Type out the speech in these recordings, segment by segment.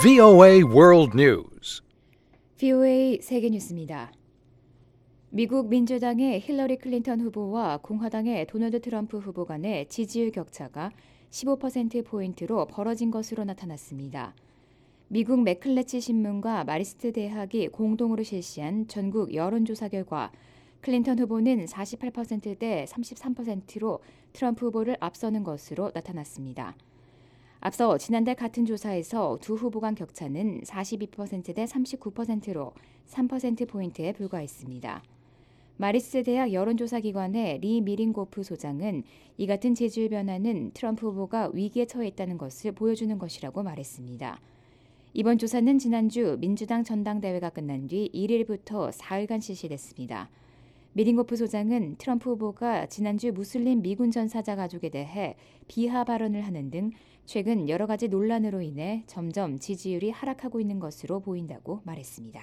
VOA World News. VOA 세계 뉴스입니다. 미국 민주당의 힐러리 클린턴 후보와 공화당의 도널드 트럼프 후보 간의 지지율 격차가 15%포인트로 벌어진 것으로 나타났습니다. 미국 매클레치 신문과 마리스트 대학이 공동으로 실시한 전국 여론조사 결과 클린턴 후보는 48%대 33%로 트럼프 후보를 앞서는 것으로 나타났습니다. 앞서 지난달 같은 조사에서 두 후보 간 격차는 42%대 39%로 3%포인트에 불과했습니다. 마리스 대학 여론조사기관의 리 미링고프 소장은 이 같은 지지율 변화는 트럼프 후보가 위기에 처해 있다는 것을 보여주는 것이라고 말했습니다. 이번 조사는 지난주 민주당 전당대회가 끝난 뒤 1일부터 4일간 실시됐습니다. 미링고프 소장은 트럼프 후보가 지난주 무슬림 미군 전사자 가족에 대해 비하 발언을 하는 등 최근 여러 가지 논란으로 인해 점점 지지율이 하락하고 있는 것으로 보인다고 말했습니다.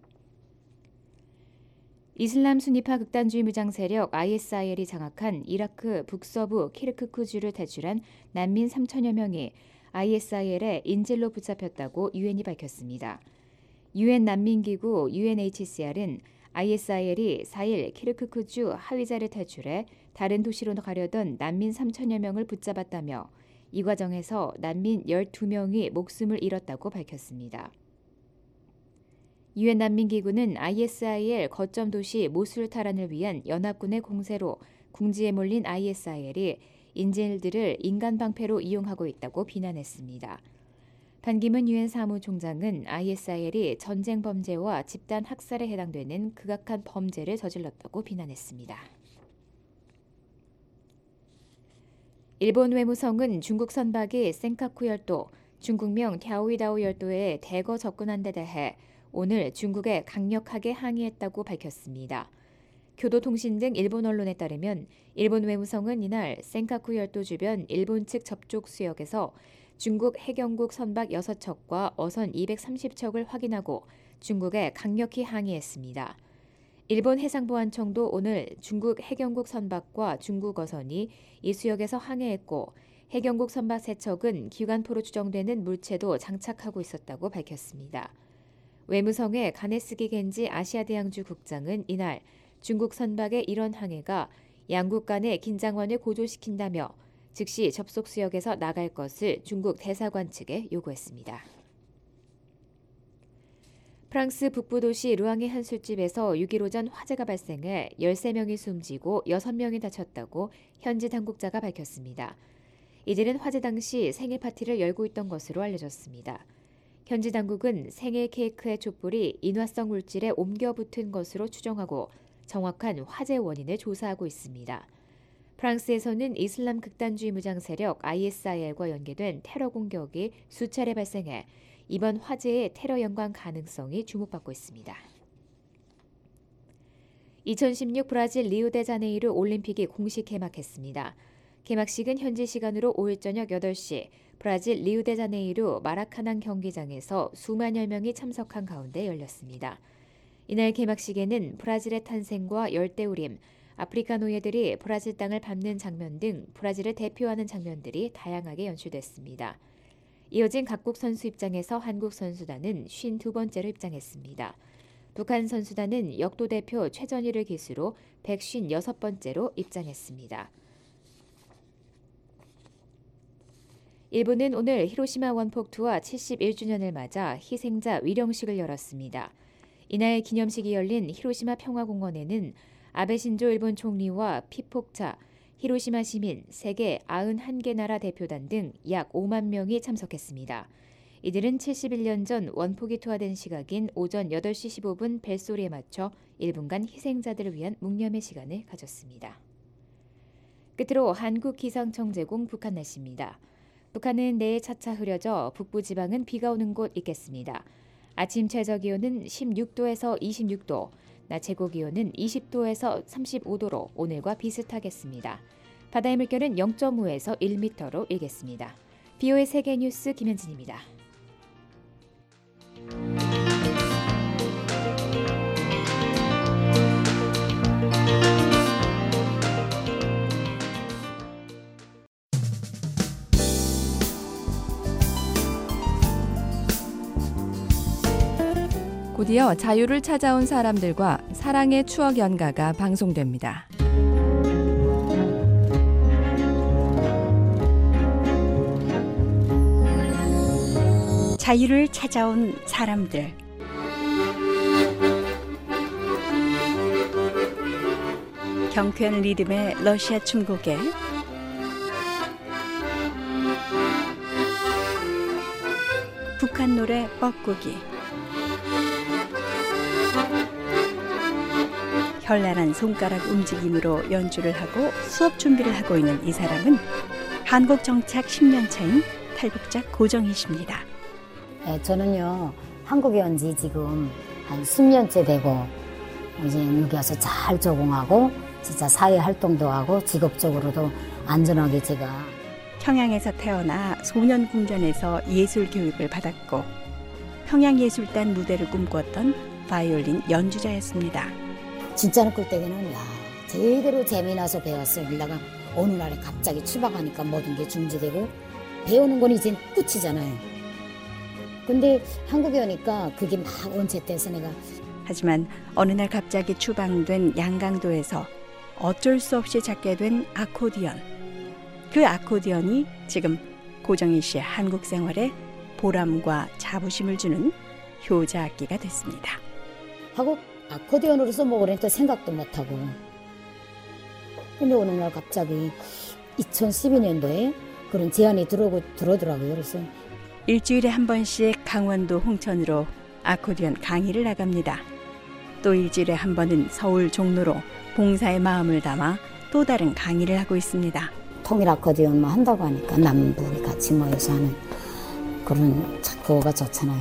이슬람 순위파 극단주의 무장 세력 ISIL이 장악한 이라크 북서부 키르크크주를 탈출한 난민 3천여 명이 ISIL의 인질로 붙잡혔다고 유엔이 밝혔습니다. 유엔 난민기구 UNHCR은 ISIL이 4일 키르크크주 하위자를 탈출해 다른 도시로 가려던 난민 3천여 명을 붙잡았다며 이 과정에서 난민 12명이 목숨을 잃었다고 밝혔습니다. 유엔 난민기구는 ISIL 거점 도시 모술 탈환을 위한 연합군의 공세로 궁지에 몰린 ISIL이 인질들을 인간 방패로 이용하고 있다고 비난했습니다. 반기문 유엔 사무총장은 ISIL이 전쟁 범죄와 집단 학살에 해당되는 극악한 범죄를 저질렀다고 비난했습니다. 일본 외무성은 중국 선박이 센카쿠 열도, 중국명 갸오이다오 열도에 대거 접근한 데 대해 오늘 중국에 강력하게 항의했다고 밝혔습니다. 교도통신 등 일본 언론에 따르면 일본 외무성은 이날 센카쿠 열도 주변 일본 측 접촉 수역에서 중국 해경국 선박 6척과 어선 230척을 확인하고 중국에 강력히 항의했습니다. 일본 해상보안청도 오늘 중국 해경국 선박과 중국 어선이 이 수역에서 항해했고 해경국 선박 3척은 기관포로 추정되는 물체도 장착하고 있었다고 밝혔습니다. 외무성의 가네스기 겐지 아시아대양주 국장은 이날 중국 선박의 이런 항해가 양국 간의 긴장관을 고조시킨다며 즉시 접속 수역에서 나갈 것을 중국 대사관 측에 요구했습니다. 프랑스 북부 도시 르앙의 한 술집에서 6일 오전 화재가 발생해 13명이 숨지고 6명이 다쳤다고 현지 당국자가 밝혔습니다. 이들은 화재 당시 생일 파티를 열고 있던 것으로 알려졌습니다. 현지 당국은 생일 케이크의 촛불이 인화성 물질에 옮겨 붙은 것으로 추정하고 정확한 화재 원인을 조사하고 있습니다. 프랑스에서는 이슬람 극단주의 무장 세력 ISIL과 연계된 테러 공격이 수차례 발생해 이번 화재의 테러 연관 가능성이 주목받고 있습니다. 2016 브라질 리우데자네이루 올림픽이 공식 개막했습니다. 개막식은 현지 시간으로 5일 저녁 8시 브라질 리우데자네이루 마라카낭 경기장에서 수만여 명이 참석한 가운데 열렸습니다. 이날 개막식에는 브라질의 탄생과 열대우림, 아프리카 노예들이 브라질 땅을 밟는 장면 등 브라질을 대표하는 장면들이 다양하게 연출됐습니다. 이어진 각국 선수 입장에서 한국 선수단은 52번째로 입장했습니다. 북한 선수단은 역도 대표 최전희를 기수로 156번째로 입장했습니다. 일본은 오늘 히로시마 원폭투하 71주년을 맞아 희생자 위령식을 열었습니다. 이날 기념식이 열린 히로시마 평화공원에는 아베 신조 일본 총리와 피폭차, 히로시마 시민, 세계 91개 나라 대표단 등 약 5만 명이 참석했습니다. 이들은 71년 전 원폭이 투하된 시각인 오전 8시 15분 벨소리에 맞춰 1분간 희생자들을 위한 묵념의 시간을 가졌습니다. 끝으로 한국기상청 제공 북한 날씨입니다. 북한은 내일 차차 흐려져 북부 지방은 비가 오는 곳 있겠습니다. 아침 최저기온은 16도에서 26도, 낮 최고기온은 20도에서 35도로 오늘과 비슷하겠습니다. 바다의 물결은 0.5에서 1m로 일겠습니다. BO의 세계뉴스 김현진입니다. 곧이어 자유를 찾아온 사람들과 사랑의 추억 연가가 방송됩니다. 자유를 찾아온 사람들. 경쾌한 리듬의 러시아 춤곡에 북한 노래 뻐꾸기, 현란한 손가락 움직임으로 연주를 하고 수업 준비를 하고 있는 이 사람은 한국 정착 10년 차인 탈북자 고정희 씨입니다. 네, 저는요, 한국에 온 지 지금 한 10년째 되고, 이제 여기 와서 잘 적응하고, 진짜 사회 활동도 하고, 직업적으로도 안전하게 제가. 평양에서 태어나 소년궁전에서 예술 교육을 받았고, 평양예술단 무대를 꿈꿨던 바이올린 연주자였습니다. 진짜는 그때는, 제대로 재미나서 배웠어요. 그러다가 어느 날에 갑자기 추방하니까 모든 게 중지되고, 배우는 건 이제 끝이잖아요. 근데 한국에 오니까 그게 막 원체돼서 내가. 하지만 어느 날 갑자기 추방된 양강도에서 어쩔 수 없이 찾게 된 아코디언. 그 아코디언이 지금 고정희 씨의 한국 생활에 보람과 자부심을 주는 효자악기가 됐습니다. 하고 아코디언으로 써먹으려니까 생각도 못하고. 근데 어느 날 갑자기 2012년도에 그런 제안이 들어오더라고요. 그래서 일주일에 한 번씩 강원도 홍천으로 아코디언 강의를 나갑니다. 또 일주일에 한 번은 서울 종로로 봉사의 마음을 담아 또 다른 강의를 하고 있습니다. 통일 아코디언만 한다고 하니까 남북이 같이 모여서 하는 그런 구호가 좋잖아요.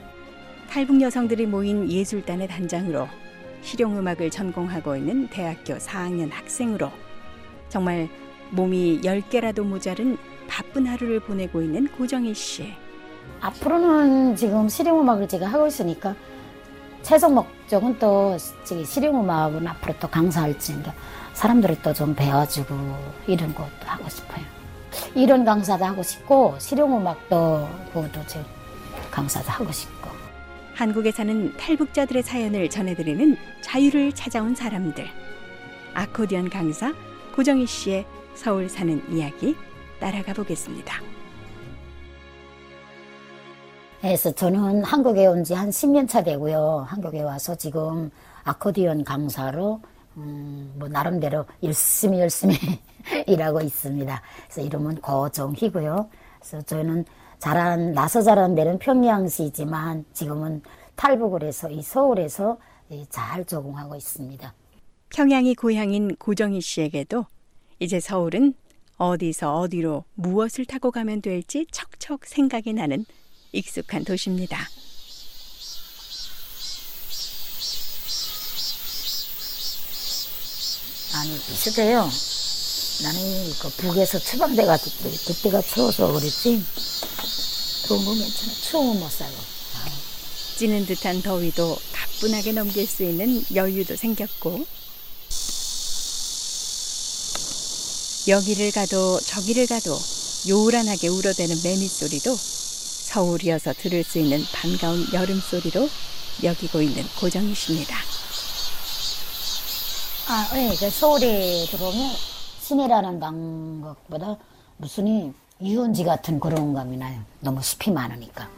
탈북 여성들이 모인 예술단의 단장으로 실용음악을 전공하고 있는 대학교 4학년 학생으로 정말 몸이 10개라도 모자른 바쁜 하루를 보내고 있는 고정희 씨. 앞으로는 지금 실용음악을 제가 하고 있으니까 최종 목적은 또 실용음악은 앞으로 또 강사할지 사람들을 또 좀 배워주고 이런 것도 하고 싶어요. 이런 강사도 하고 싶고 실용음악도 그것도 제 강사도 하고 싶고. 한국에 사는 탈북자들의 사연을 전해드리는 자유를 찾아온 사람들. 아코디언 강사 고정희 씨의 서울 사는 이야기 따라가 보겠습니다. 그래서 저는 한국에 온 지 한 10년 차 되고요. 한국에 와서 지금 아코디언 강사로 뭐 나름대로 열심히 일하고 있습니다. 그래서 이름은 고정희고요. 그래서 저는 나서 자란 데는 평양시지만 지금은 탈북을 해서 이 서울에서 잘 적응하고 있습니다. 평양이 고향인 고정희 씨에게도 이제 서울은 어디서 어디로 무엇을 타고 가면 될지 척척 생각이 나는 익숙한 도시입니다. 아니 비슷해요. 나는 그 북에서 추방돼가지고 그때가 추워서 그랬지. 그런 거 괜찮아. 추우면 못 살고. 찌는 듯한 더위도 가뿐하게 넘길 수 있는 여유도 생겼고 여기를 가도 저기를 가도 요란하게 울어대는 매미소리도 서울이어서 들을 수 있는 반가운 여름소리로 여기고 있는 고정희 씨입니다. 네. 그 서울에 들어오면 시내라는 감각보다 무슨 유원지 같은 그런 감이 나요. 너무 숲이 많으니까.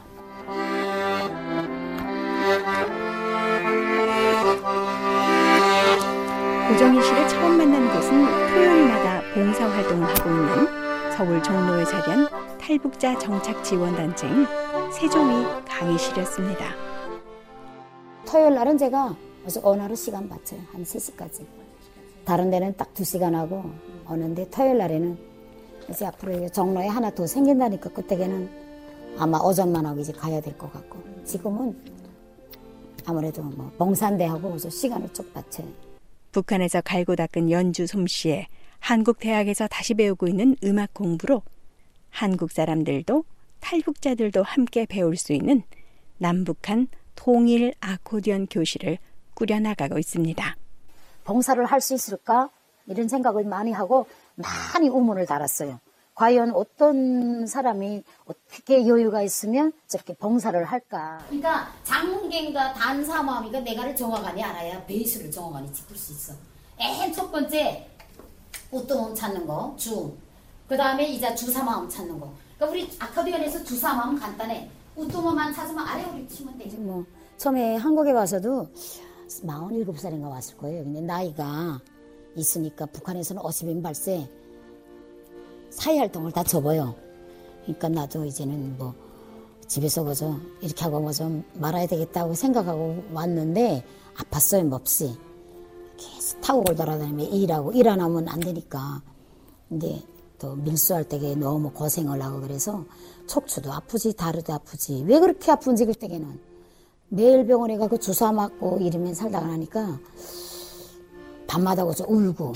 고정희 씨를 처음 만난 곳은 토요일마다 봉사활동을 하고 있는 서울 종로에 자리한 탈북자 정착 지원단체인 세종이 강의실이었습니다. 토요일 날은 제가 어느 시간 맞춰요. 한 3시까지. 다른 데는 딱 2시간 하고 오는데 토요일 날에는 이제 앞으로 종로에 하나 더 생긴다니까 그때는 아마 오전만 하고 이제 가야 될 것 같고 지금은 아무래도 뭐 봉사인대하고 그래서 시간을 쭉 맞춰요. 북한에서 갈고 닦은 연주 솜씨에 한국 대학에서 다시 배우고 있는 음악 공부로 한국 사람들도 탈북자들도 함께 배울 수 있는 남북한 통일 아코디언 교실을 꾸려나가고 있습니다. 봉사를 할 수 있을까? 이런 생각을 많이 하고 많이 우문을 달았어요. 과연 어떤 사람이 어떻게 여유가 있으면 저렇게 봉사를 할까. 그러니까 장문계인가 단사마음인가 내가를 정확하니 알아야 베이스를 정확하니 짚을 수 있어. 맨 첫 번째 우뚱 찾는 거, 주. 그 다음에 이제 주사마음 찾는 거. 그러니까 우리 아카디언에서 주사마음 간단해. 우뚱어만 찾으면 아래 우리 치면 되지. 뭐 처음에 한국에 와서도 47살인가 왔을 거예요. 근데 나이가 있으니까 북한에서는 50인 발세 사회활동을 다 접어요. 그러니까 나도 이제는 뭐 집에서 그저 이렇게 하고 뭐 좀 말아야 되겠다고 생각하고 왔는데 아팠어요. 몹시. 계속 타국을 돌아다니며 일하고 일 안 하면 안 되니까. 근데 또 밀수할 때에 너무 고생을 하고 그래서 척추도 아프지 다리도 아프지 왜 그렇게 아픈지 그때에는 매일 병원에 가고 주사 맞고 이러면 살다가 나니까 밤마다 그저 울고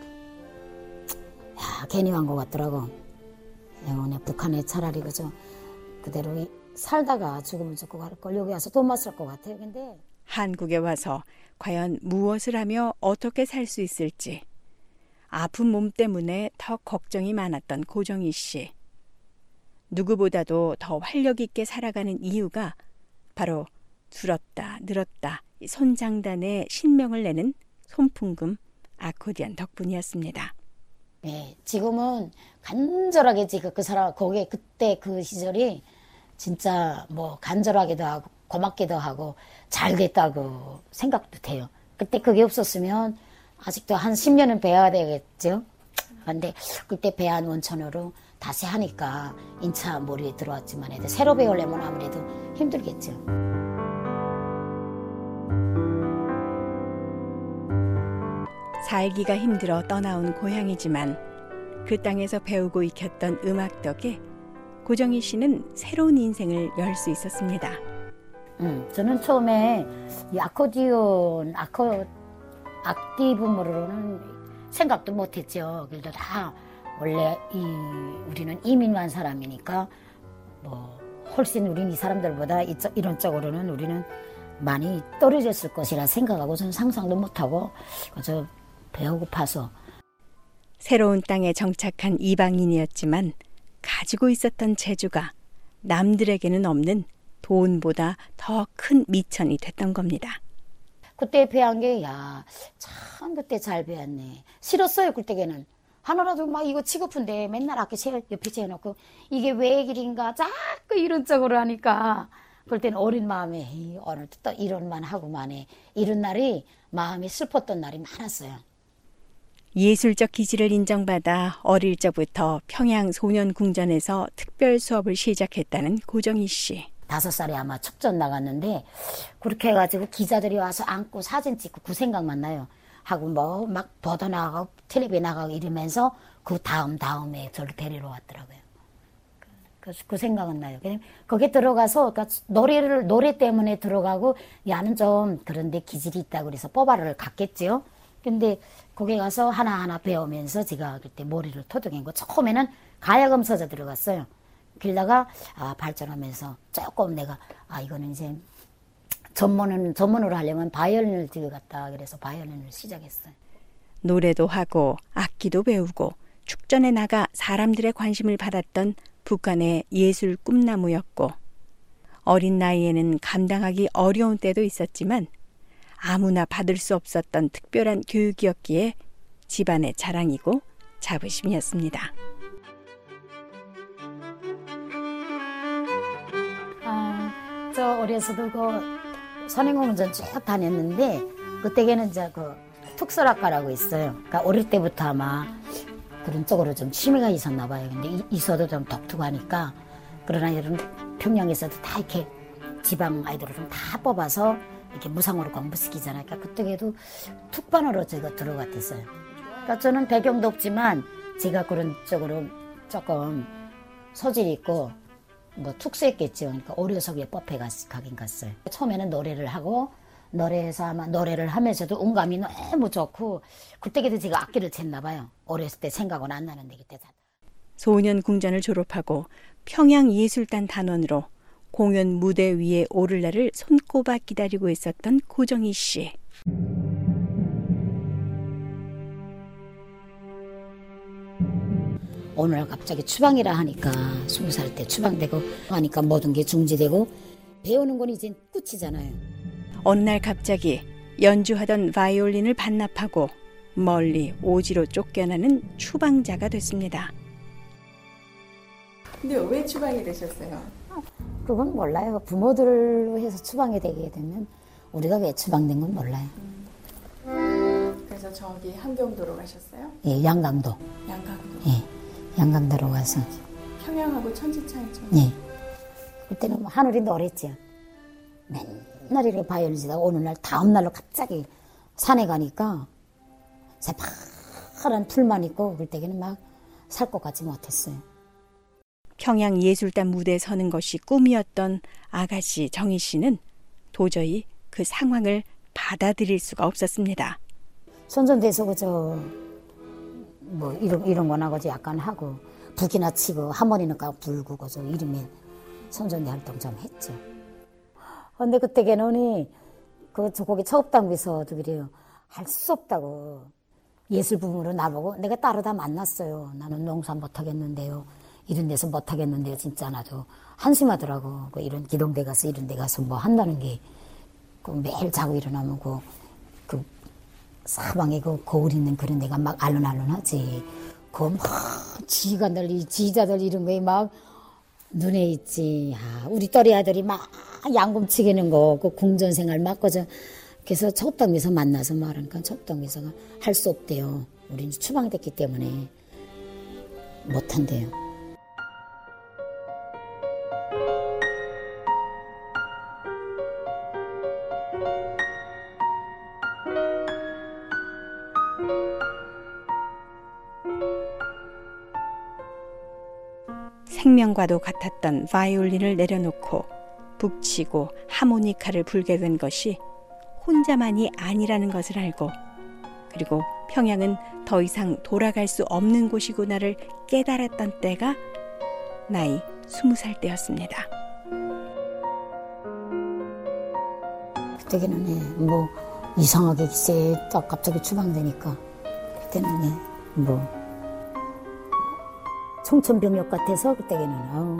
야 괜히 간 것 같더라고. 영원에 북한에 차라리 그저 그대로 살다가 죽으면 좋고 갈 걸 여기 와서 돈 맞을 것 같아요. 근데 한국에 와서 과연 무엇을 하며 어떻게 살 수 있을지 아픈 몸 때문에 더 걱정이 많았던 고정희 씨. 누구보다도 더 활력 있게 살아가는 이유가 바로 줄었다 늘었다 손장단에 신명을 내는 손풍금 아코디언 덕분이었습니다. 네, 지금은 간절하게 지금 그 사람 거기에 그때 그 시절이 진짜 뭐 간절하기도 하고 고맙기도 하고 잘 됐다고 생각도 돼요. 그때 그게 없었으면 아직도 한 10년은 배워야 되겠죠. 근데 그때 배한 원천으로 다시 하니까 인차 머리에 들어왔지만 해도 새로 배우려면 아무래도 힘들겠죠. 살기가 힘들어 떠나온 고향이지만 그 땅에서 배우고 익혔던 음악 덕에 고정희 씨는 새로운 인생을 열 수 있었습니다. 저는 처음에 이 아코디언, 악기 부문으로는 생각도 못했죠. 그래도 다 원래 우리는 이민만 사람이니까 뭐 훨씬 우리는 이 사람들보다 이런 쪽으로는 우리는 많이 떨어졌을 것이라 생각하고 저는 상상도 못하고 그저 배우고파서. 새로운 땅에 정착한 이방인이었지만 가지고 있었던 재주가 남들에게는 없는 돈보다 더 큰 미천이 됐던 겁니다. 그때 배운 게 야 참 그때 잘 배웠네. 싫었어요 그때에는. 하나라도 막 이거 치고픈데 맨날 악기 옆에 채워놓고 이게 왜 길인가 자꾸 이런 쪽으로 하니까 그럴 때는 어린 마음에 오늘 또 이런만 하고만 해. 이런 날이 마음이 슬펐던 날이 많았어요. 예술적 기질을 인정받아 어릴 적부터 평양 소년궁전에서 특별 수업을 시작했다는 고정희 씨. 5살에 아마 축전 나갔는데 그렇게 해가지고 기자들이 와서 안고 사진 찍고 그 생각만 나요. 하고 뭐 막 보도 나가고 텔레비에 나가고 이러면서 그 다음에 저를 데리러 왔더라고요. 그 생각은 나요. 그냥 거기에 들어가서 그러니까 노래 때문에 들어가고 야는 좀 그런데 기질이 있다고 그래서 뽑아를 갔겠지요. 근데 거기 가서 하나하나 배우면서 제가 그때 머리를 토득인 거 처음에는 가야금 서자 들어갔어요. 길다가 발전하면서 조금 내가 이거는 이제 전문으로 하려면 바이올린을 들어갔다 그래서 바이올린을 시작했어요. 노래도 하고 악기도 배우고 축전에 나가 사람들의 관심을 받았던 북한의 예술 꿈나무였고 어린 나이에는 감당하기 어려운 때도 있었지만 아무나 받을 수 없었던 특별한 교육이었기에 집안의 자랑이고 자부심이었습니다. 저 어려서도 그 선행공전 쭉 다녔는데 그때에는 이제 그 특설학과라고 있어요. 그러니까 어릴 때부터 아마 그런 쪽으로 좀 취미가 있었나 봐요. 근데 있어도 좀 독특하니까 그러나 이런 평양에서도 다 이렇게 지방 아이들을 좀 다 뽑아서 이렇게 무상으로 공부시키잖아요. 그러니까 그때에도 특반으로 제가 들어갔었어요. 그러니까 저는 배경도 없지만 제가 그런 쪽으로 조금 소질이 있고 뭐 특수했겠죠. 그러니까 어려서 그게 뽑혀 가긴 갔어요. 처음에는 노래를 하고 노래에서 아마 노래를 하면서도 음감이 너무 좋고 그때도 제가 악기를 쳤나 봐요. 어렸을 때 생각은 안 나는데 그때. 소년궁전을 졸업하고 평양예술단 단원으로 공연 무대 위에 오를 날을 손꼽아 기다리고 있었던 고정희 씨. 오늘 갑자기 추방이라 하니까 20살 때 추방되고 하니까 모든 게 중지되고 배우는 건 이제 끝이잖아요. 어느 날 갑자기 연주하던 바이올린을 반납하고 멀리 오지로 쫓겨나는 추방자가 됐습니다. 근데 왜 추방이 되셨어요? 그건 몰라요. 부모들로 해서 추방이 되게 되면 우리가 왜 추방된 건 몰라요. 그래서 저기 함경도로 가셨어요? 예, 양강도. 양강도. 예, 양강도로 가서. 평양하고 천지 차이죠. 예. 그때는 뭐 하늘이 노랬죠. 맨날 이렇게 바이올린 치다가 어느 날 다음 날로 갑자기 산에 가니까 새파란 풀만 있고 그럴 때는 막 살 것 같지 못했어요. 평양예술단 무대에 서는 것이 꿈이었던 아가씨 정희 씨는 도저히 그 상황을 받아들일 수가 없었습니다. 선전돼서 그저 뭐 이런 거나 그저 약간 하고 북이나 치고 하모니는 불고 그저 이름에 선전대 활동 좀 했죠. 근데 그때 걔는 거기 차업당에서도 그래요. 할 수 없다고 예술 부문으로 나보고 내가 따로 다 만났어요. 나는 농사 못하겠는데요. 이런 데서 못하겠는데요. 진짜 나도 한심하더라고. 이런 기동대 가서 이런 데 가서 뭐 한다는 게 매일 자고 일어나면 그 사방에 그 거울 있는 그런 데가 막 알론알론하지. 막 지자들 이런 거에 막 눈에 있지. 우리 또래 아들이 막 양금 치기는 거, 그 궁전생활 막 거저. 그래서 첩당에서 만나서 말하니까 첩당에서가 할 수 없대요. 우리는 추방됐기 때문에 못한대요. 생명과도 같았던 바이올린을 내려놓고 북치고 하모니카를 불게 된 것이 혼자만이 아니라는 것을 알고, 그리고 평양은 더 이상 돌아갈 수 없는 곳이구나를 깨달았던 때가 나이 20살 때였습니다. 그때는 뭐 이상하게 글쎄 딱 갑자기 추방되니까 그때는 뭐 청천벽력 같아서 그때는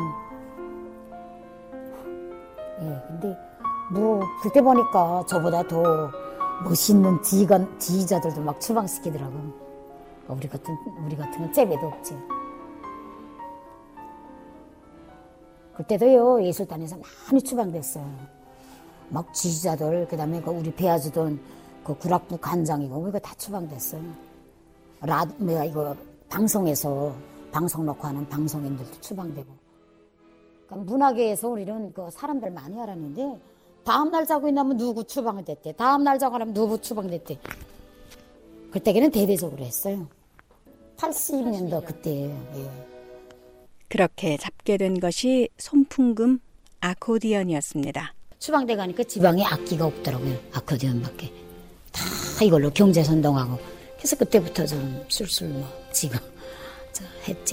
예, 근데 뭐 그때 보니까 저보다 더 멋있는 지휘자들도 막 추방시키더라고. 우리 같은 건 잽에도 없지. 그때도요 예술단에서 많이 추방됐어요. 막 지휘자들, 그다음에 우리 배워주던 그 구락부 관장이고 이거 다 추방됐어요. 이거 방송에서 방송 놓고 하는 방송인들도 추방되고. 그러니까 문화계에서 우리는 그 사람들 많이 알았는데 다음 날 자고 있나면 누구 추방을 됐대. 다음 날 자고 나면 누구 추방됐대. 그때는 대대적으로 했어요. 80년도 그때예요. 예. 그렇게 잡게 된 것이 손풍금 아코디언이었습니다. 추방돼 가니까 지방에 악기가 없더라고요. 아코디언밖에. 다 이걸로 경제선동하고. 그래서 그때부터 좀 술술 지가 했죠.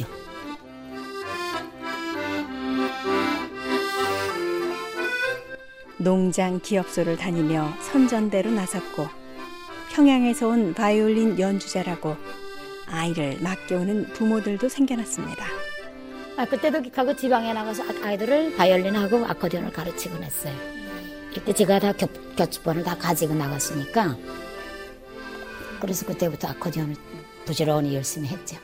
농장 기업소를 다니며 선전대로 나섰고, 평양에서 온 바이올린 연주자라고 아이를 맡겨오는 부모들도 생겨났습니다. 그때도 가고 지방에 나가서 아이들을 바이올린하고 아코디언을 가르치곤 했어요. 그때 제가 다 교습본을 다 가지고 나갔으니까. 그래서 그때부터 아코디언을 부지런히 열심히 했죠.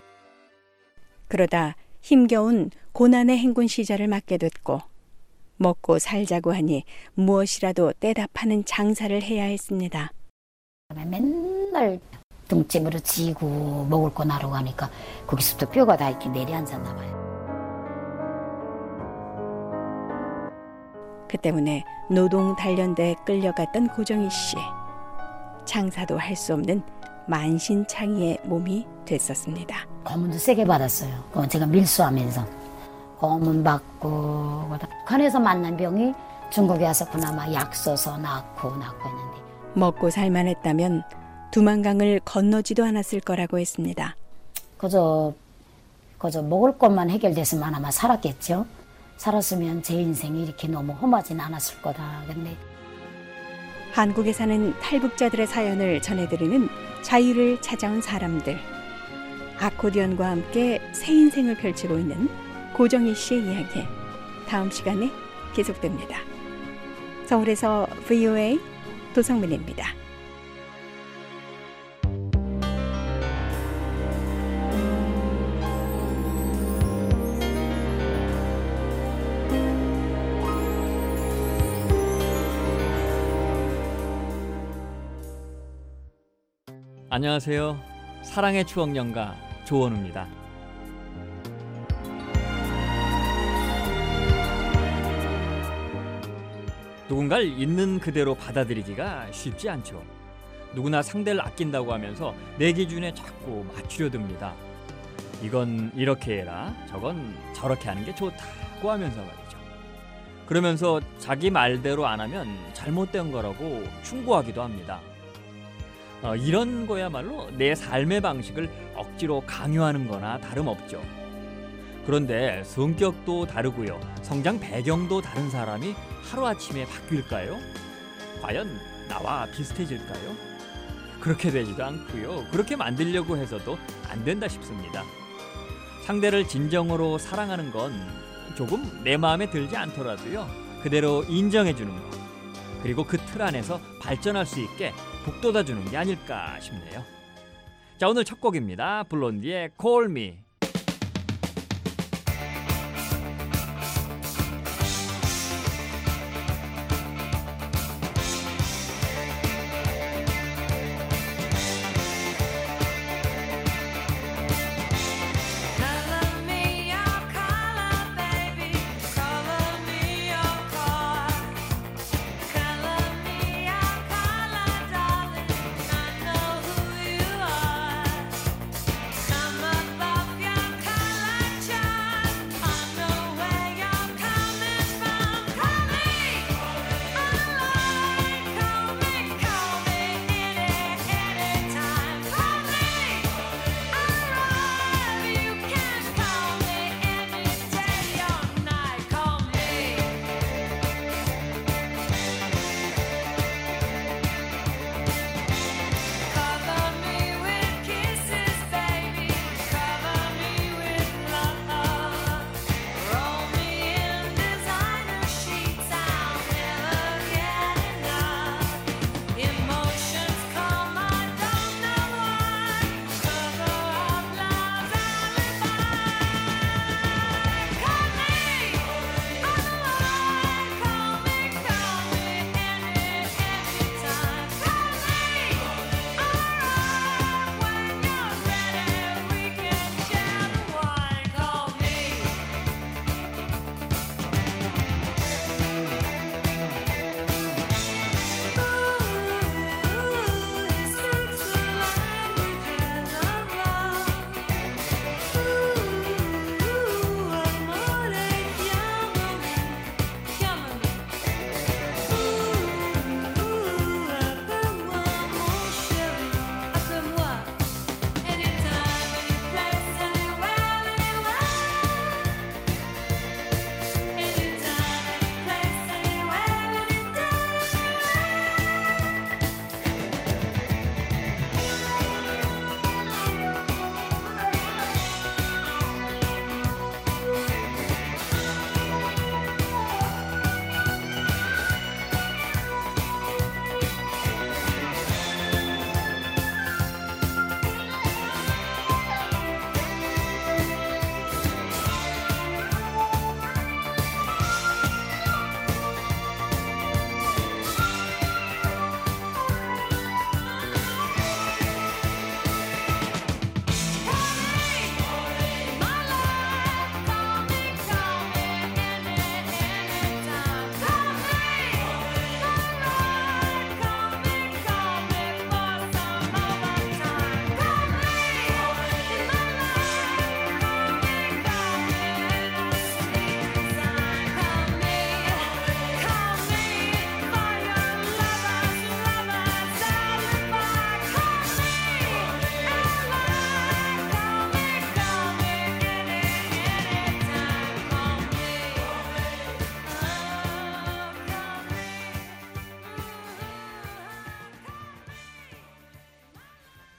그러다 힘겨운 고난의 행군 시절을 맞게 됐고, 먹고 살자고 하니 무엇이라도 떼다 파는 장사를 해야 했습니다. 맨날 등짐으로 지고 먹을 거 나르고 하니까 거기서부터 뼈가 다 이렇게 내려앉았나 봐요. 그 때문에 노동 단련대에 끌려갔던 고정희 씨. 장사도 할 수 없는 만신창이의 몸이 됐었습니다. 고문도 세게 받았어요. 그건 제가 밀수하면서 고문 받고 간에서 만난 병이 중국에 와서 그나마 약 써서 낫고 했는데 먹고 살만했다면 두만강을 건너지도 않았을 거라고 했습니다. 그저 먹을 것만 해결됐으면 아마 살았겠죠. 살았으면 제 인생이 이렇게 너무 험하진 않았을 거다. 근데 한국에 사는 탈북자들의 사연을 전해드리는 자유를 찾아온 사람들. 아코디언과 함께 새 인생을 펼치고 있는 고정희 씨의 이야기 다음 시간에 계속됩니다. 서울에서 VOA 도성민입니다. 안녕하세요. 사랑의 추억 연가 조원우입니다. 누군가를 있는 그대로 받아들이기가 쉽지 않죠. 누구나 상대를 아낀다고 하면서 내 기준에 자꾸 맞추려 듭니다. 이건 이렇게 해라, 저건 저렇게 하는 게 좋다고 하면서 말이죠. 그러면서 자기 말대로 안 하면 잘못된 거라고 충고하기도 합니다. 이런 거야말로 내 삶의 방식을 억지로 강요하는 거나 다름없죠. 그런데 성격도 다르고요, 성장 배경도 다른 사람이 하루아침에 바뀔까요? 과연 나와 비슷해질까요? 그렇게 되지도 않고요, 그렇게 만들려고 해서도 안 된다 싶습니다. 상대를 진정으로 사랑하는 건 조금 내 마음에 들지 않더라도요, 그대로 인정해주는 것, 그리고 그 틀 안에서 발전할 수 있게 북돋아주는 게 아닐까 싶네요. 자, 오늘 첫 곡입니다. 블론디의 Call Me. Come above your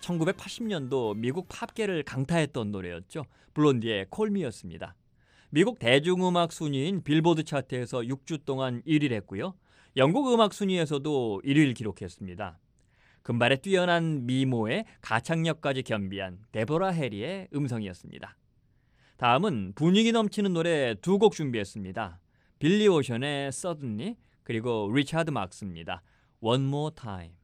1980년도 미국 팝계를 강타했던 노래였죠. 블론디의 콜미였습니다. 미국 대중음악 순위인 빌보드 차트에서 6주 동안 1위를 했고요. 영국 음악 순위에서도 1위를 기록했습니다. 금발의 뛰어난 미모에 가창력까지 겸비한 데보라 해리의 음성이었습니다. 다음은 분위기 넘치는 노래 두 곡 준비했습니다. 빌리 오션의 Suddenly 그리고 리차드 막스입니다. One More Time.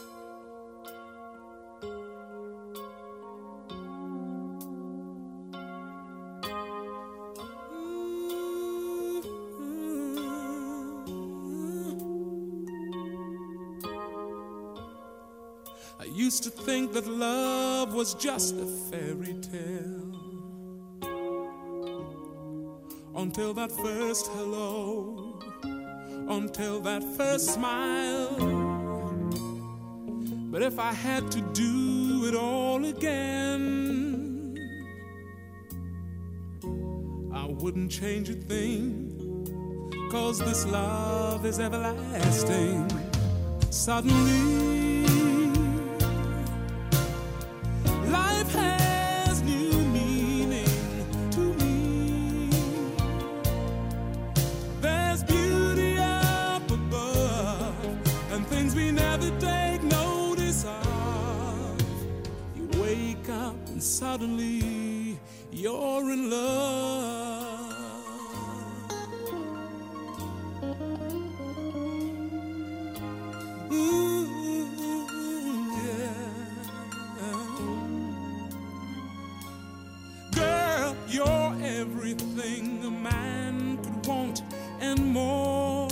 I used to think that love was just a fairy tale until that first hello, until that first smile. But if I had to do it all again, I wouldn't change a thing, 'cause this love is everlasting. Suddenly life has new meaning to me. There's beauty up above and things we never take notice of. You wake up and suddenly you're in love. You're everything a man could want and more.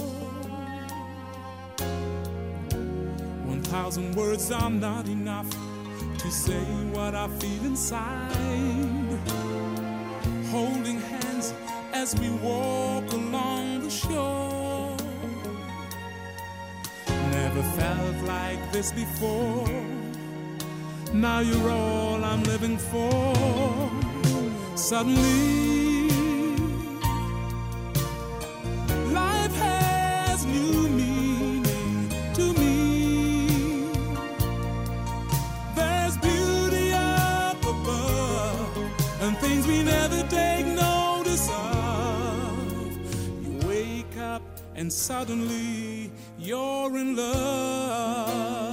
1,000 words are not enough to say what I feel inside. Holding hands as we walk along the shore. Never felt like this before. Now you're all I'm living for. Suddenly, life has new meaning to me. There's beauty up above and things we never take notice of. You wake up and suddenly you're in love.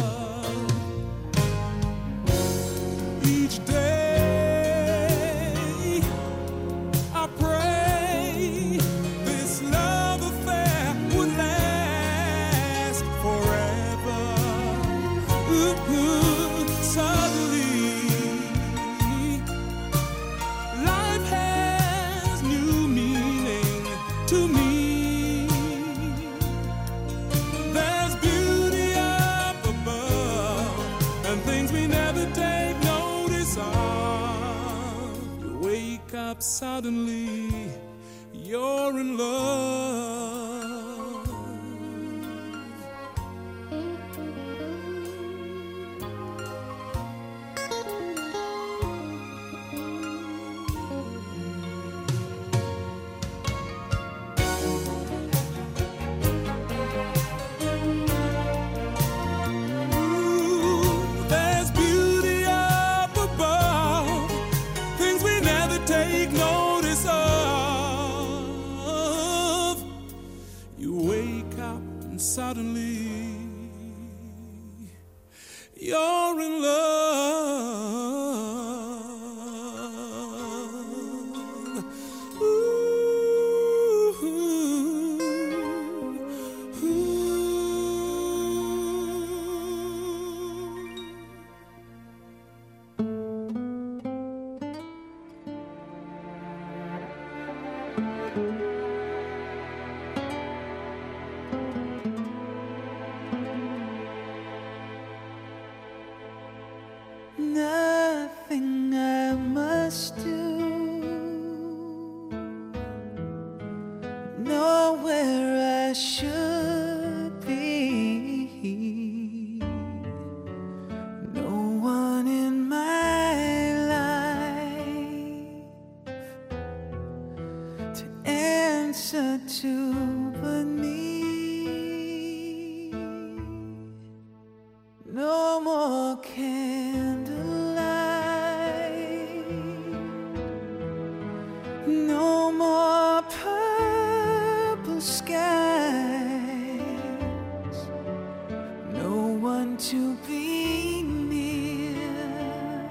Each day suddenly you're in love. There's beauty up above, things we never take notice of. You wake up and suddenly you're in love. Nothing I must do, know where I should be. No one in my life to answer to but me. No more candles purple skies, no one to be near,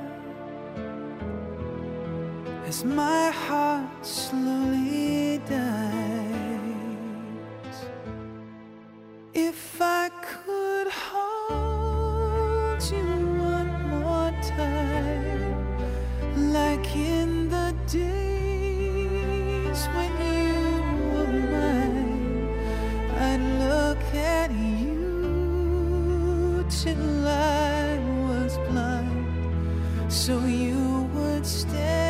as my heart slowly dies. If I could hold you one more time, like in the days when you were mine, I'd look at you till I was blind, so you would stay.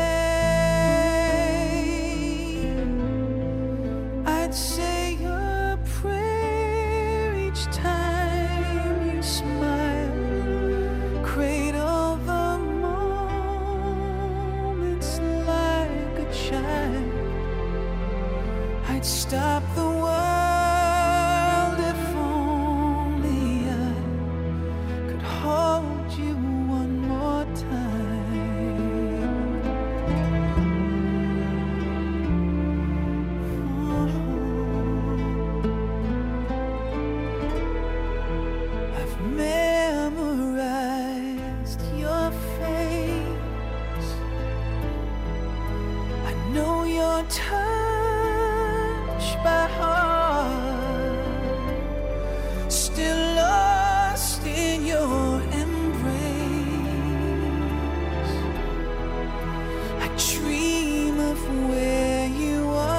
I'd say a prayer each time you smile, cradle the moments like a child. I'd stop the world if only I could hold you one more time. I've memorized your face. I know your touch by heart. Still lost in your embrace. I dream of where you are.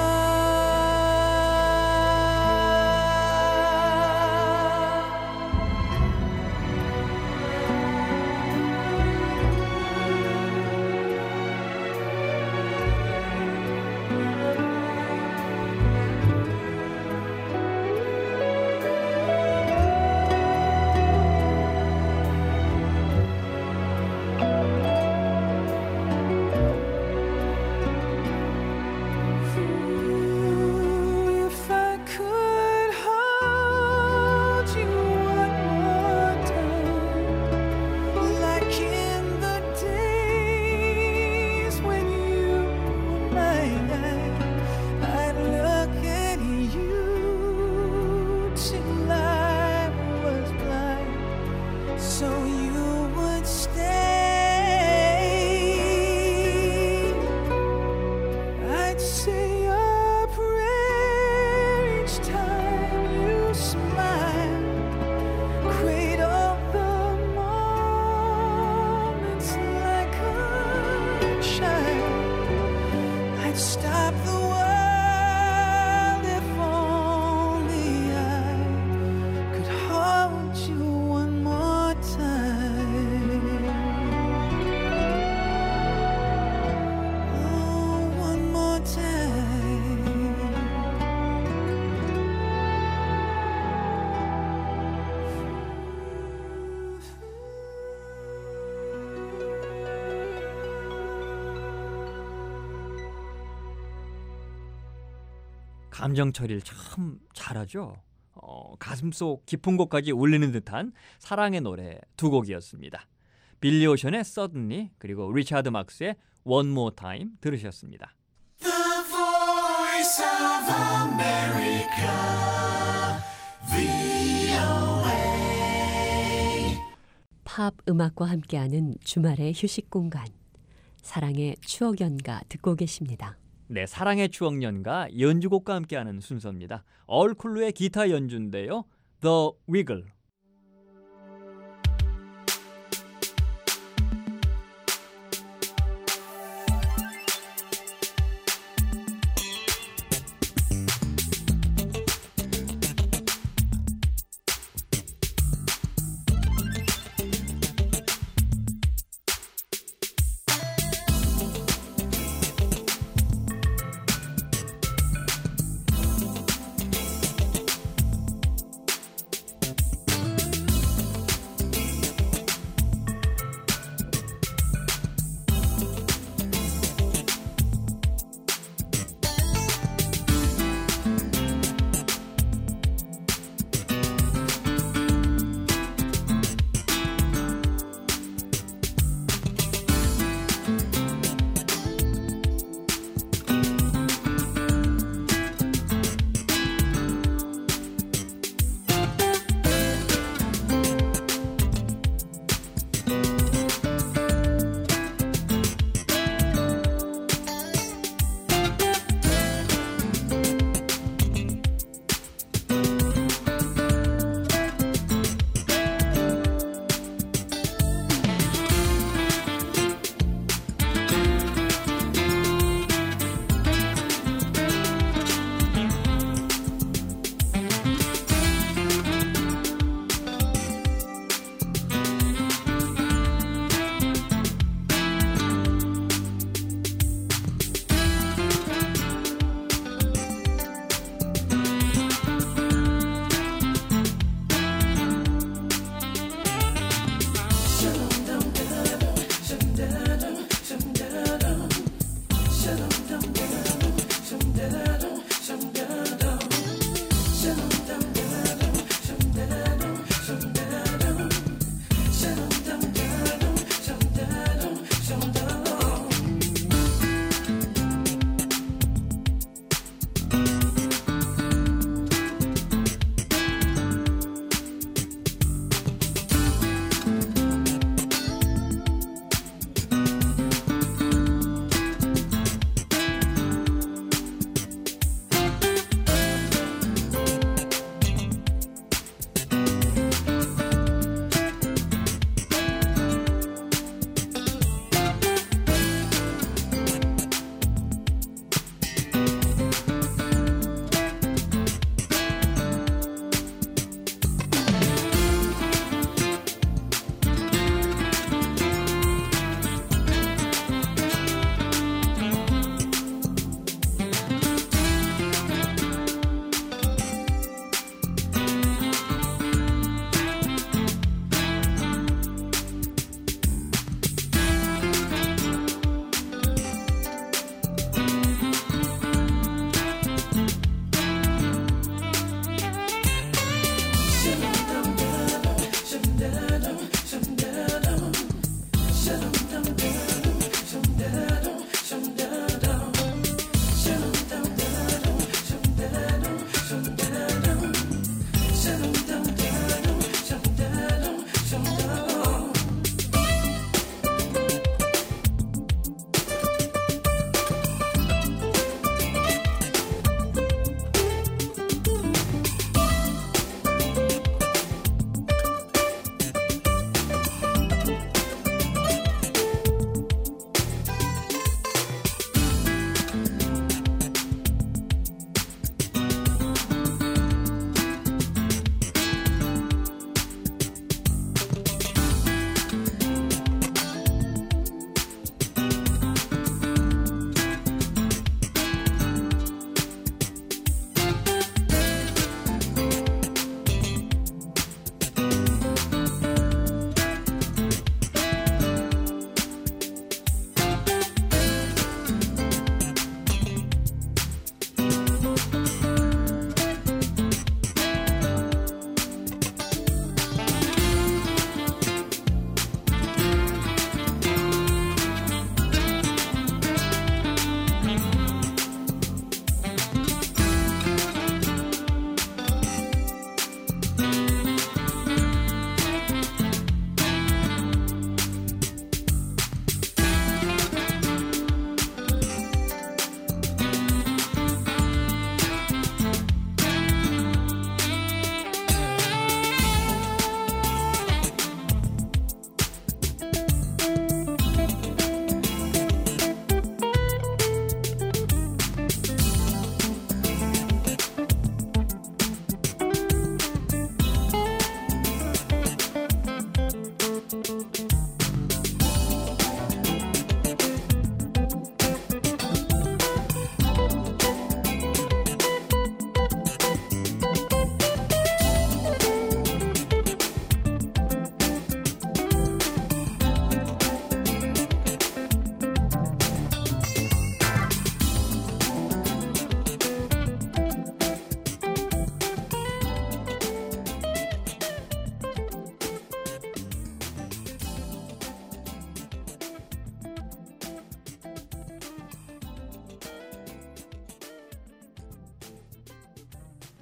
If I could hold you one more time, like in the days when you were mine, I'd look at you till I was blind, so you would stay. I'd say a prayer each time you smile, cradle the moments like a child. I'd stop the world if only I could hold you one more time. Oh, one more 감정 처리를 참 잘하죠. 가슴속 깊은 곳까지 울리는 듯한 사랑의 노래 두 곡이었습니다. 빌리 오션의 Suddenly 그리고 리차드 막스의 One More Time 들으셨습니다. The voice of America, VOA. 팝 음악과 함께하는 주말의 휴식 공간, 사랑의 추억 연가 듣고 계십니다. 네, 사랑의 추억 연가 연주곡과 함께하는 순서입니다. 얼쿨루의 기타 연주인데요. The Wiggle.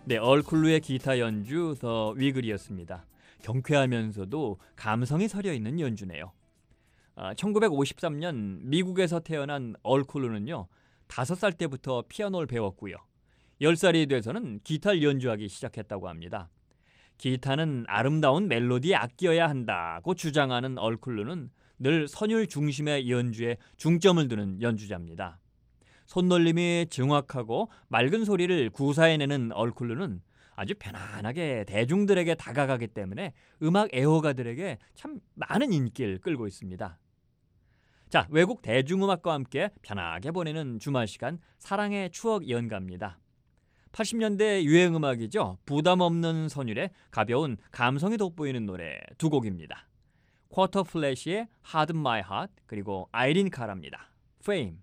네, 얼쿨루의 기타 연주 더 위글이었습니다. 경쾌하면서도 감성이 서려 있는 연주네요. 1953년 미국에서 태어난 얼쿨루는요, 5살 때부터 피아노를 배웠고요. 10살이 돼서는 기타를 연주하기 시작했다고 합니다. 기타는 아름다운 멜로디에 아껴야 한다고 주장하는 얼쿨루는 늘 선율 중심의 연주에 중점을 두는 연주자입니다. 손놀림이 정확하고 맑은 소리를 구사해내는 얼쿨루는 아주 편안하게 대중들에게 다가가기 때문에 음악 애호가들에게 참 많은 인기를 끌고 있습니다. 자, 외국 대중음악과 함께 편하게 보내는 주말 시간, 사랑의 추억 연가입니다. 80년대 유행음악이죠. 부담 없는 선율에 가벼운 감성이 돋보이는 노래 두 곡입니다. 쿼터 플래시의 Hard My Heart, 그리고 아이린 카라입니다. Fame.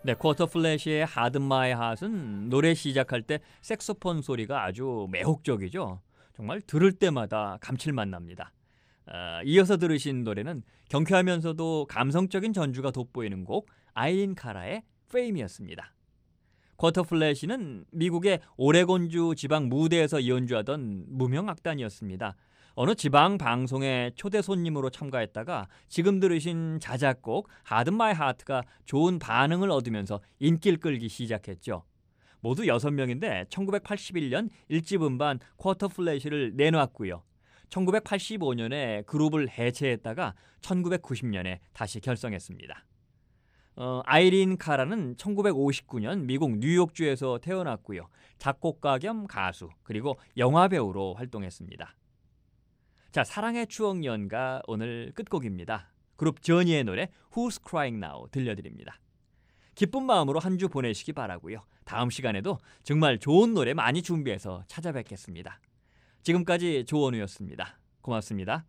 네, 쿼터 플래시의 Hard My Heart은 노래 시작할 때 색소폰 소리가 아주 매혹적이죠. 정말 들을 때마다 감칠맛 납니다. 이어서 들으신 노래는 경쾌하면서도 감성적인 전주가 돋보이는 곡 아이린 카라의 Fame이었습니다. 쿼터 플래시는 미국의 오레곤주 지방 무대에서 연주하던 무명 악단이었습니다. 어느 지방 방송에 초대 손님으로 참가했다가 지금 들으신 자작곡 Hard My Heart가 좋은 반응을 얻으면서 인기를 끌기 시작했죠. 모두 6명인데 1981년 1집 음반 쿼터 플래시를 내놨고요. 1985년에 그룹을 해체했다가 1990년에 다시 결성했습니다. 아이린 카라는 1959년 미국 뉴욕주에서 태어났고요. 작곡가 겸 가수 그리고 영화배우로 활동했습니다. 자, 사랑의 추억 연가 오늘 끝곡입니다. 그룹 저니의 노래 Who's Crying Now 들려드립니다. 기쁜 마음으로 한 주 보내시기 바라고요. 다음 시간에도 정말 좋은 노래 많이 준비해서 찾아뵙겠습니다. 지금까지 조원우였습니다. 고맙습니다.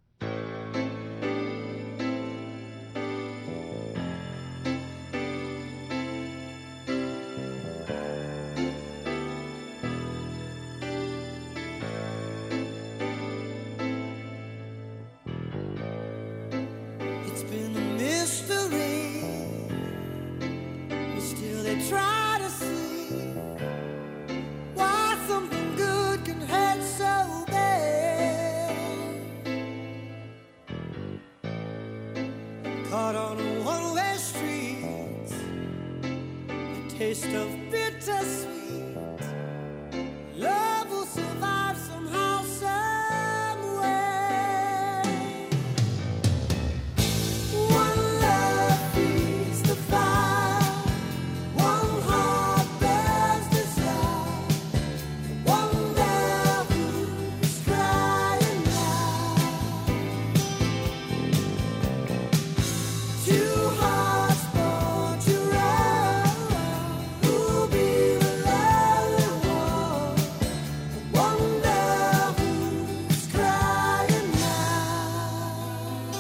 It's been a mystery, but still they try to see why something good can hurt so bad. Caught on a one-way street, the taste of bittersweet. Love will survive somehow, some way. One love feeds the fire, one heart burns desire, one love who's crying now. Two hearts born to run, who'll be the lonely one? One love who's crying now.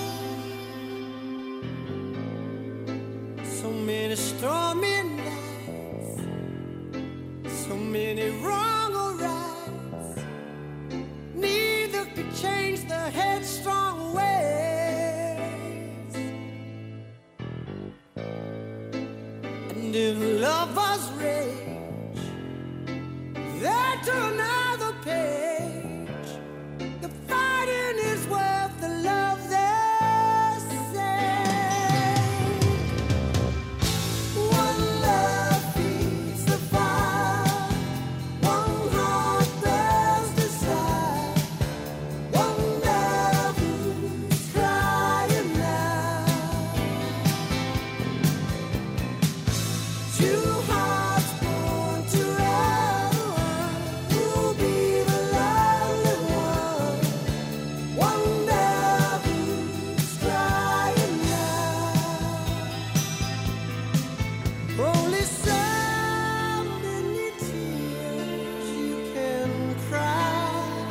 So many stormy nights, so many wrong or rights. Neither could change the headstrong ways. And if lovers rage, they turn another page. The fighting is worth the love they say. One love feeds the fire, one heart burns desire, one love who's crying now. Two hearts born to run, who'll be the lonely one? One love who's crying now. Only so many tears you can cry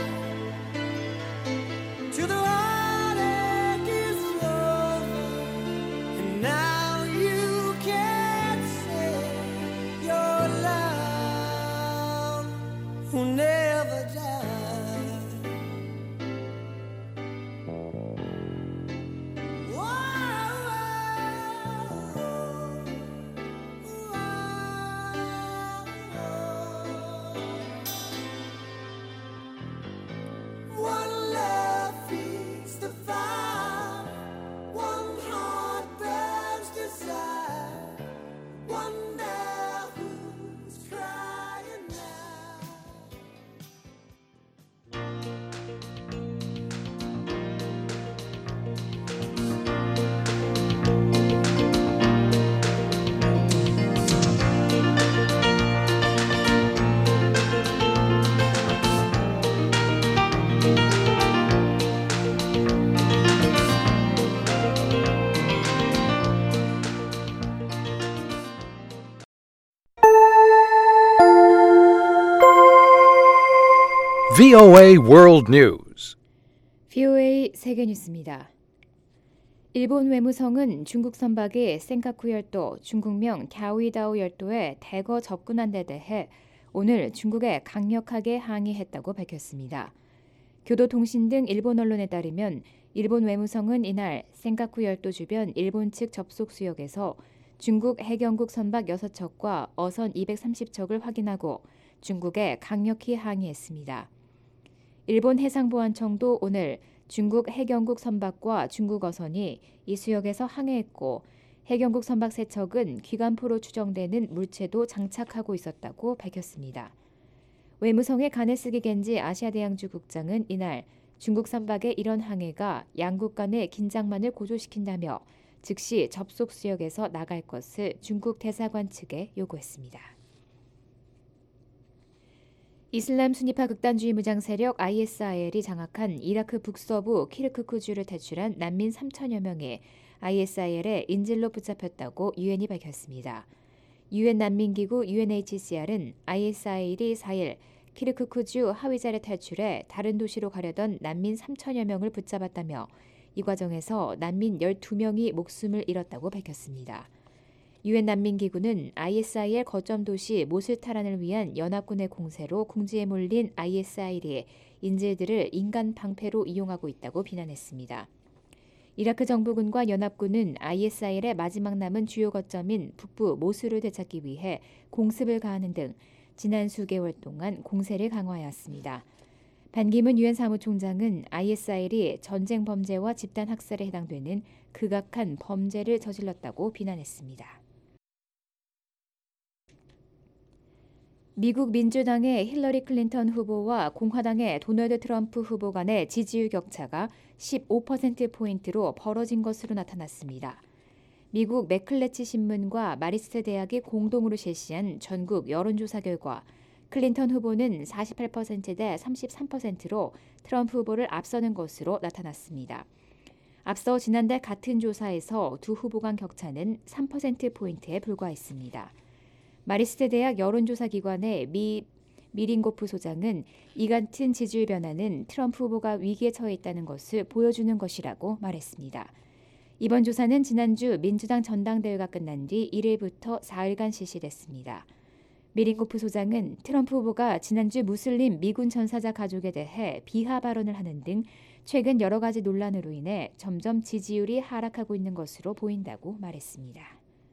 till the heartache is over, and now you can say your love will never die. One love feeds the fire, one heart burns desire, one love who's crying now. VOA World News. VOA 세계 뉴스입니다. 일본 외무성은 중국 선박이 센카쿠 열도, 중국명 갸오이다오 열도에 대거 접근한 데 대해 오늘 중국에 강력하게 항의했다고 밝혔습니다. 교도통신 등 일본 언론에 따르면 일본 외무성은 이날 센카쿠 열도 주변 일본 측 접속 수역에서 중국 해경국 선박 6척과 어선 230척을 확인하고 중국에 강력히 항의했습니다. 일본 해상보안청도 오늘 중국 해경국 선박과 중국 어선이 이 수역에서 항해했고 해경국 선박 3척은 기관포로 추정되는 물체도 장착하고 있었다고 밝혔습니다. 외무성의 가네스기 겐지 아시아대양주 국장은 이날 중국 선박의 이런 항해가 양국 간의 긴장만을 고조시킨다며 즉시 접속 수역에서 나갈 것을 중국 대사관 측에 요구했습니다. 이슬람 순위파 극단주의 무장 세력 ISIL이 장악한 이라크 북서부 키르크크주를 탈출한 난민 3천여 명이 ISIL의 인질로 붙잡혔다고 유엔이 밝혔습니다. 유엔 난민기구 UNHCR은 ISIL이 4일 키르크크주 하위자를 탈출해 다른 도시로 가려던 난민 3천여 명을 붙잡았다며 이 과정에서 난민 12명이 목숨을 잃었다고 밝혔습니다. 유엔 난민기구는 ISIL 거점 도시 모술 탈환을 위한 연합군의 공세로 궁지에 몰린 ISIL이 인질들을 인간 방패로 이용하고 있다고 비난했습니다. 이라크 정부군과 연합군은 ISIL의 마지막 남은 주요 거점인 북부 모술을 되찾기 위해 공습을 가하는 등 지난 수개월 동안 공세를 강화해왔습니다. 반기문 유엔 사무총장은 ISIL이 전쟁 범죄와 집단 학살에 해당되는 극악한 범죄를 저질렀다고 비난했습니다. 미국 민주당의 힐러리 클린턴 후보와 공화당의 도널드 트럼프 후보 간의 지지율 격차가 15%포인트로 벌어진 것으로 나타났습니다. 미국 맥클레치 신문과 마리스트 대학이 공동으로 실시한 전국 여론조사 결과 클린턴 후보는 48%대 33%로 트럼프 후보를 앞서는 것으로 나타났습니다. 앞서 지난달 같은 조사에서 두 후보 간 격차는 3%포인트에 불과했습니다. 마리스트 대학 여론조사 기관의 미링고프 소장은 이 같은 지지율 변화는 트럼프 후보가 위기에 처해 있다는 것을 보여주는 것이라고 말했습니다. 이번 조사는 지난주 민주당 전당대회가 끝난 뒤 1일부터 4일간 실시됐습니다. 미링고프 소장은 트럼프 후보가 지난주 무슬림 미군 전사자 가족에 대해 비하 발언을 하는 등 최근 여러 가지 논란으로 인해 점점 지지율이 하락하고 있는 것으로 보인다고 말했습니다.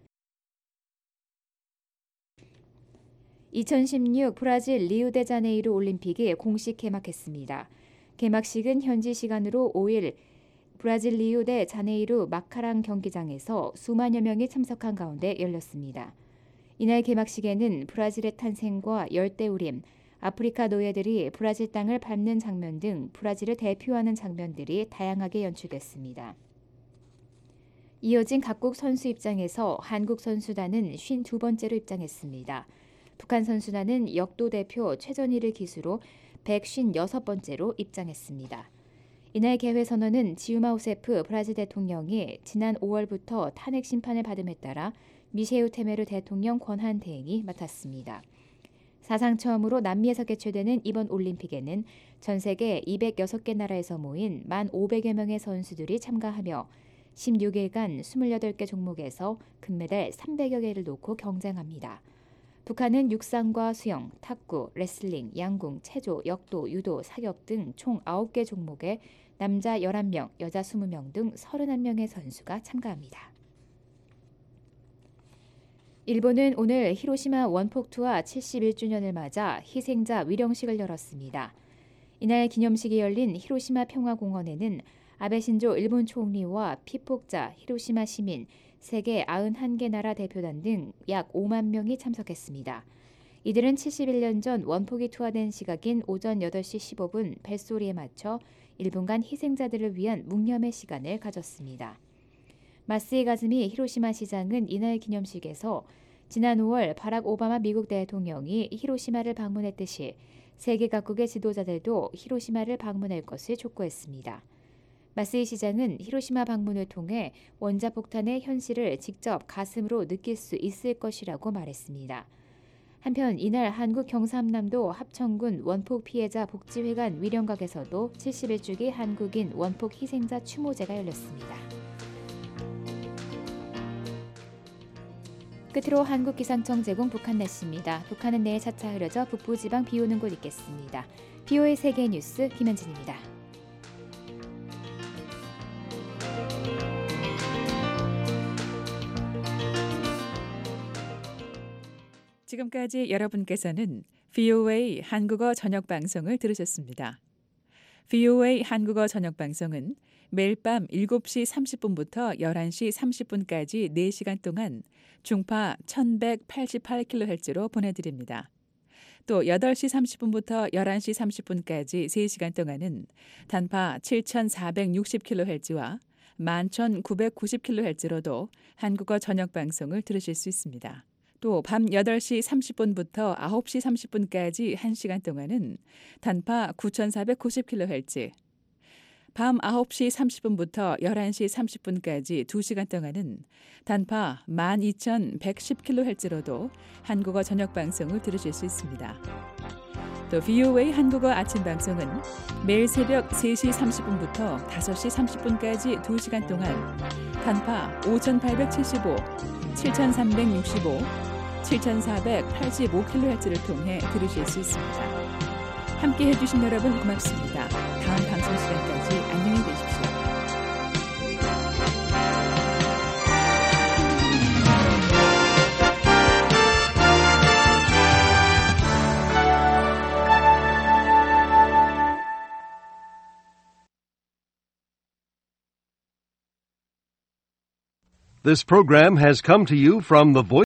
2016 브라질 리우데자네이루 올림픽이 공식 개막했습니다. 개막식은 현지 시간으로 5일 브라질 리우데자네이루 마카랑 경기장에서 수만여 명이 참석한 가운데 열렸습니다. 이날 개막식에는 브라질의 탄생과 열대우림, 아프리카 노예들이 브라질 땅을 밟는 장면 등 브라질을 대표하는 장면들이 다양하게 연출됐습니다. 이어진 각국 선수 입장에서 한국 선수단은 52번째로 입장했습니다. 북한 선수단은 역도 대표 최전희를 기수로 156번째로 입장했습니다. 이날 개회 선언은 지우마 호세프 브라질 대통령이 지난 5월부터 탄핵 심판을 받음에 따라 미셰우 테메르 대통령 권한 대행이 맡았습니다. 사상 처음으로 남미에서 개최되는 이번 올림픽에는 전 세계 206개 나라에서 모인 1,500여 명의 선수들이 참가하며 16일간 28개 종목에서 금메달 300여 개를 놓고 경쟁합니다. 북한은 육상과 수영, 탁구, 레슬링, 양궁, 체조, 역도, 유도, 사격 등 총 9개 종목에 남자 11명, 여자 20명 등 31명의 선수가 참가합니다. 일본은 오늘 히로시마 원폭 투하 71주년을 맞아 희생자 위령식을 열었습니다. 이날 기념식이 열린 히로시마 평화공원에는 아베 신조 일본 총리와 피폭자, 히로시마 시민, 세계 91개 나라 대표단 등 약 5만 명이 참석했습니다. 이들은 71년 전 원폭이 투하된 시각인 오전 8시 15분 벨소리에 맞춰 1분간 희생자들을 위한 묵념의 시간을 가졌습니다. 마스이 가즈미 히로시마 시장은 이날 기념식에서 지난 5월 바락 오바마 미국 대통령이 히로시마를 방문했듯이 세계 각국의 지도자들도 히로시마를 방문할 것을 촉구했습니다. 마스이 시장은 히로시마 방문을 통해 원자폭탄의 현실을 직접 가슴으로 느낄 수 있을 것이라고 말했습니다. 한편 이날 한국 경상남도 합천군 원폭 피해자 복지회관 위령각에서도 71주기 한국인 원폭 희생자 추모제가 열렸습니다. 끝으로 한국기상청 제공 북한 날씨입니다. 북한은 내일 차차 흐려져 북부지방 비 오는 곳 있겠습니다. BOA 세계뉴스 김현진입니다. 지금까지 여러분께서는 VOA 한국어 저녁 방송을 들으셨습니다. VOA 한국어 저녁 방송은 매일 밤 7시 30분부터 11시 30분까지 4시간 동안 중파 1188kHz로 보내드립니다. 또 8시 30분부터 11시 30분까지 3시간 동안은 단파 7460kHz와 11990kHz로도 한국어 저녁 방송을 들으실 수 있습니다. 또 밤 8시 30분부터 9시 30분까지 1시간 동안은 단파 9490kHz, 밤 9시 30분부터 11시 30분까지 2시간 동안은 단파 12110kHz로도 한국어 저녁 방송을 들으실 수 있습니다. 또 VOA 한국어 아침 방송은 매일 새벽 3시 30분부터 5시 30분까지 2시간 동안 단파 5875, 7365, 7485kHz를 통해 들으실 수 있습니다. 함께 해주신 여러분 고맙습니다. 다음 방송 시간까지 안녕히 계십시오. This program has come to you from the Voice